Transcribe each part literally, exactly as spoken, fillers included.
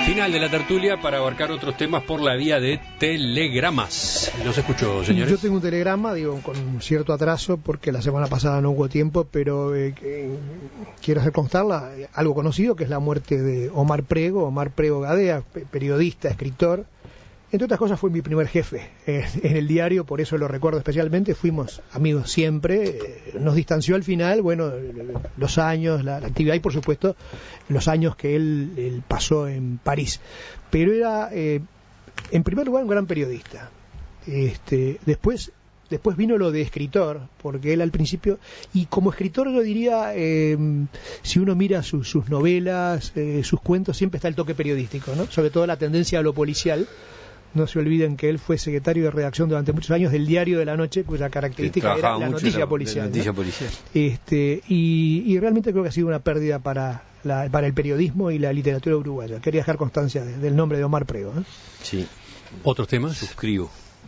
Final de la tertulia para abarcar otros temas por la vía de telegramas. Los escucho, señores. Yo tengo un telegrama, digo, con cierto atraso, porque la semana pasada no hubo tiempo, pero eh, eh, quiero hacer constar la, eh, algo conocido, que es la muerte de Omar Prego, Omar Prego Gadea, periodista, escritor. Entre otras cosas, fue mi primer jefe eh, en el diario, por eso lo recuerdo especialmente. Fuimos amigos siempre, eh, nos distanció al final, bueno, los años, la, la actividad y, por supuesto, los años que él, él pasó en París. Pero era, eh, en primer lugar, un gran periodista. Este, después, después vino lo de escritor, porque él al principio, y como escritor yo diría, eh, si uno mira sus, sus novelas, eh, sus cuentos, siempre está el toque periodístico, ¿no? Sobre todo la tendencia a lo policial. No se olviden que él fue secretario de redacción durante muchos años del Diario de la Noche, cuya característica era la noticia la, policial. La noticia ¿no? policial. Este, y, y realmente creo que ha sido una pérdida para, la, para el periodismo y la literatura uruguaya. Quería dejar constancia de, del nombre de Omar Prego. ¿eh? Sí. ¿Otros temas? Suscribo.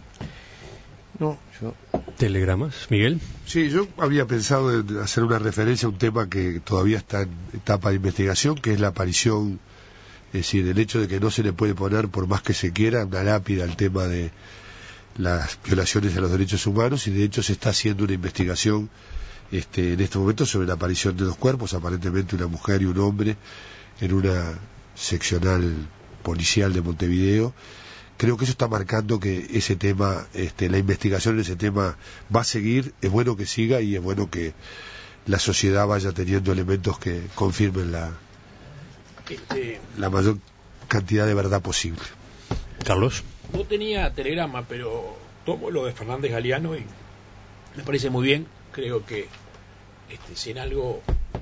No, yo... ¿Telegramas? ¿Miguel? Sí, yo había pensado en hacer una referencia a un tema que todavía está en etapa de investigación, que es la aparición... Es decir, el hecho de que no se le puede poner, por más que se quiera, una lápida al tema de las violaciones a los derechos humanos, y de hecho se está haciendo una investigación este, en este momento sobre la aparición de dos cuerpos, aparentemente una mujer y un hombre, en una seccional policial de Montevideo. Creo que eso está marcando que ese tema, este, la investigación en ese tema va a seguir. Es bueno que siga y es bueno que la sociedad vaya teniendo elementos que confirmen la Este, la mayor cantidad de verdad posible. Carlos. No tenía telegrama, pero tomo lo de Fernández Galeano y me parece muy bien. Creo que este, si en algo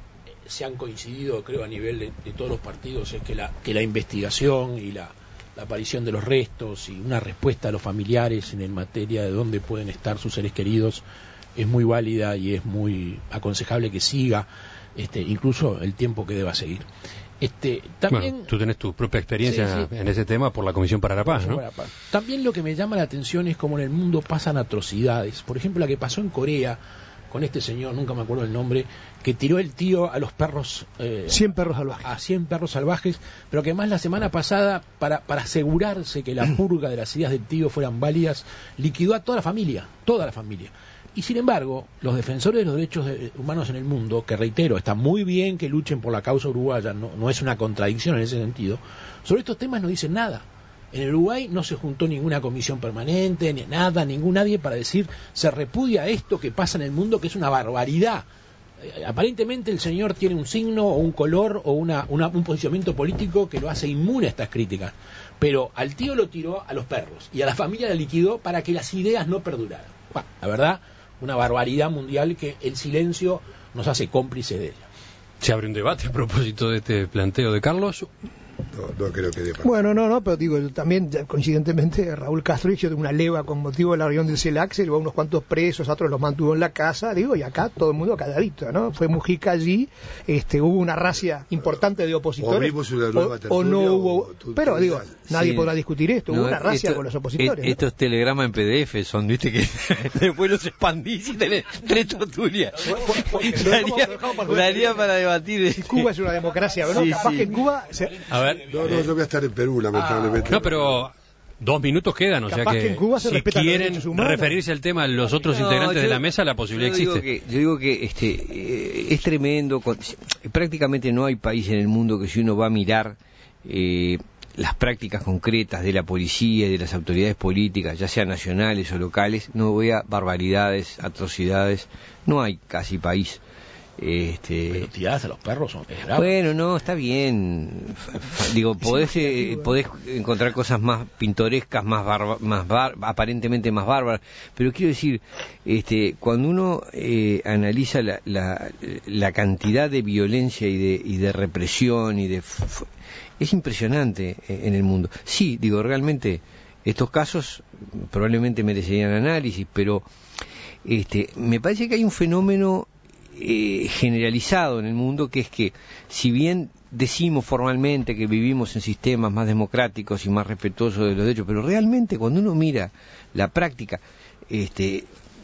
se han coincidido, creo a nivel de, de todos los partidos, es que la, que la investigación y la, la aparición de los restos y una respuesta a los familiares en materia de dónde pueden estar sus seres queridos es muy válida y es muy aconsejable que siga, este, incluso el tiempo que deba seguir. Este, también, bueno, tú tenés tu propia experiencia sí, sí. en ese tema por la Comisión para la Paz, ¿no? Para la Paz. También lo que me llama la atención es cómo en el mundo pasan atrocidades. Por ejemplo, la que pasó en Corea con este señor, nunca me acuerdo el nombre, que tiró el tío a los perros... Eh, cien perros salvajes. A cien perros salvajes, pero que más la semana pasada, para, para asegurarse que la purga de las ideas del tío fueran válidas, liquidó a toda la familia, toda la familia. Y sin embargo, los defensores de los derechos humanos en el mundo, que reitero, está muy bien que luchen por la causa uruguaya, no, no es una contradicción en ese sentido, sobre estos temas no dicen nada. En el Uruguay no se juntó ninguna comisión permanente, ni nada, ningún nadie para decir se repudia esto que pasa en el mundo, que es una barbaridad. Eh, aparentemente el señor tiene un signo o un color o una, una, un posicionamiento político que lo hace inmune a estas críticas. Pero al tío lo tiró a los perros y a la familia la liquidó para que las ideas no perduraran. Bueno, la verdad... una barbaridad mundial que el silencio nos hace cómplices de ella. ¿Se abre un debate a propósito de este planteo de Carlos? No, no creo que dé para... Bueno, no, no, pero digo, también coincidentemente Raúl Castro hizo una leva con motivo de la reunión del CELAC, se llevó unos cuantos presos, otros los mantuvo en la casa, digo, y acá todo el mundo calladito, ¿no? Fue Mujica allí, este, hubo una racia importante de opositores, o, o no hubo, pero digo, nadie sí. podrá discutir esto, hubo no, una racia esto, con los opositores. Et, estos ¿no? telegramas en P D F son, viste, que después los expandís y tenés tres tertulias. daría, daría para debatir. Cuba es una democracia, ¿no? Sí, Capaz sí. que en Cuba... Se... A ver... No, no, yo voy a estar en Perú, lamentablemente. No, pero dos minutos quedan, o sea que, que en Cuba se si respetan los quieren derechos humanos. referirse al tema los otros No, integrantes yo, de la mesa, la posibilidad yo digo existe. Que, yo digo que este eh, es tremendo. Con, prácticamente no hay país en el mundo que si uno va a mirar eh, las prácticas concretas de la policía y de las autoridades políticas, ya sean nacionales o locales, no vea barbaridades, atrocidades. No hay casi país. Este... Pero tiradas a los perros son es bravo. Bueno, no, está bien. Digo, podés, eh, podés encontrar cosas más pintorescas, más, barba, más bar, aparentemente más bárbaras, pero quiero decir, este, cuando uno eh, analiza la, la, la cantidad de violencia y de, y de represión y de es impresionante en el mundo. Sí, digo, realmente estos casos probablemente merecerían análisis, pero este, me parece que hay un fenómeno Eh, generalizado en el mundo, que es que si bien decimos formalmente que vivimos en sistemas más democráticos y más respetuosos de los derechos, pero realmente cuando uno mira la práctica, este,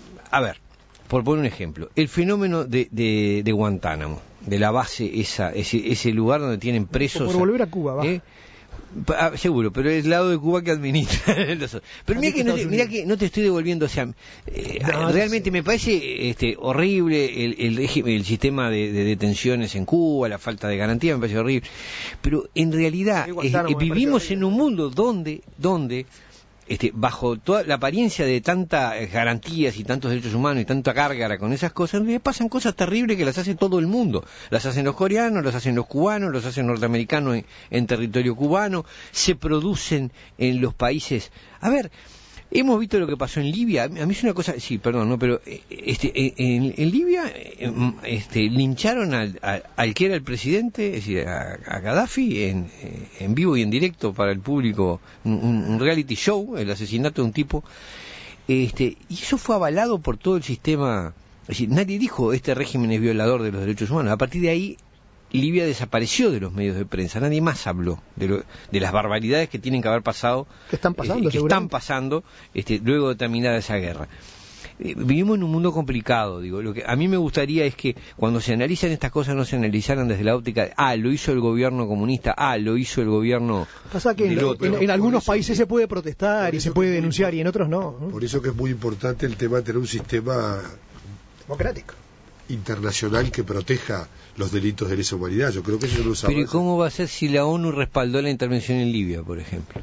a ver, por poner un ejemplo, el fenómeno de, de, de Guantánamo, de la base esa, ese, ese lugar donde tienen presos, por volver a Cuba, va. ¿eh? Ah, seguro, pero es el lado de Cuba que administra. Pero mira que, no te, mira que no te estoy devolviendo, o sea, eh, no, realmente me parece este, horrible el, el, el sistema de, de detenciones en Cuba, la falta de garantía, me parece horrible. Pero en realidad eh, eh, vivimos en un mundo donde, donde Este, bajo toda la apariencia de tantas garantías y tantos derechos humanos y tanta cárgara con esas cosas, en realidad pasan cosas terribles que las hace todo el mundo. Las hacen los coreanos, las hacen los cubanos, los hacen norteamericanos en, en territorio cubano, se producen en los países. A ver, hemos visto lo que pasó en Libia. A mí es una cosa, sí, perdón, no, pero este, en, en Libia este, lincharon al, al, al que era el presidente, es decir, a, a Gaddafi, en, en vivo y en directo para el público, un, un reality show, el asesinato de un tipo, este, y eso fue avalado por todo el sistema. Es decir, nadie dijo este régimen es violador de los derechos humanos. A partir de ahí Libia desapareció de los medios de prensa, nadie más habló de, lo, de las barbaridades que tienen que haber pasado, que están pasando, eh, que están pasando este, luego de terminar esa guerra. Eh, vivimos en un mundo complicado, digo, lo que a mí me gustaría es que cuando se analizan estas cosas no se analizaran desde la óptica de, ah, lo hizo el gobierno comunista, ah, lo hizo el gobierno... Pasa que en, en, en algunos países se puede protestar y se puede denunciar y en otros no, no. Por eso que es muy importante el tema de tener un sistema democrático internacional que proteja los delitos de lesa humanidad. Yo creo que eso no lo Pero ¿cómo va a ser si la ONU respaldó la intervención en Libia, por ejemplo?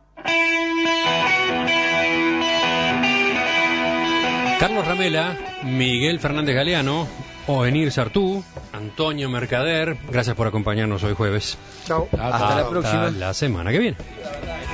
Carlos Ramela, Miguel Fernández Galeano, Ovenir Sartú, Antonio Mercader, gracias por acompañarnos hoy jueves. Chao. Hasta, Hasta la próxima. La semana que viene.